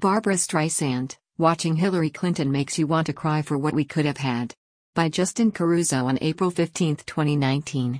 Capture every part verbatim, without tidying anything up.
Barbra Streisand, Watching Hillary Clinton Makes You Want to Cry for What We Could Have Had. By Justin Caruso on April fifteenth, twenty nineteen.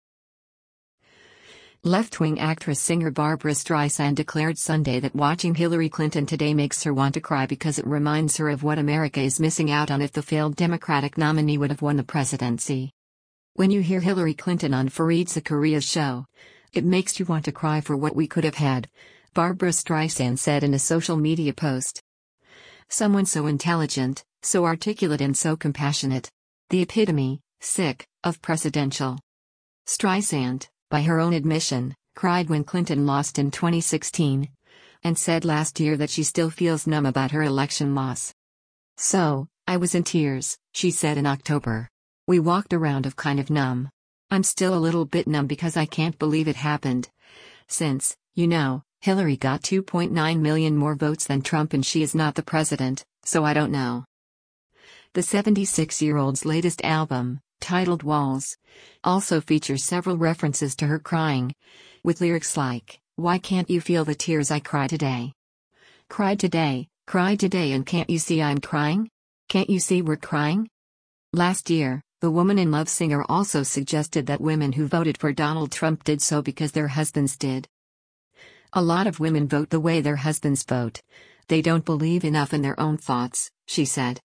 Left-wing actress-singer Barbra Streisand declared Sunday that watching Hillary Clinton today makes her want to cry because it reminds her of what America is missing out on if the failed Democratic nominee would have won the presidency. When you hear Hillary Clinton on Fareed Zakaria's show, it makes you want to cry for what we could have had, Barbra Streisand said in a social media post. Someone so intelligent, so articulate and so compassionate. The epitome, sick, of presidential. Streisand, by her own admission, cried when Clinton lost in twenty sixteen, and said last year that she still feels numb about her election loss. So, I was in tears, she said in October. We walked around of kind of numb. I'm still a little bit numb because I can't believe it happened. Since, you know, Hillary got two point nine million more votes than Trump and she is not the president, so I don't know. The seventy-six-year-old's latest album, titled Walls, also features several references to her crying, with lyrics like, "Why can't you feel the tears I cry today? Cried today, cried today and can't you see I'm crying? Can't you see we're crying?" Last year, the Woman in Love singer also suggested that women who voted for Donald Trump did so because their husbands did. A lot of women vote the way their husbands vote. They don't believe enough in their own thoughts, she said.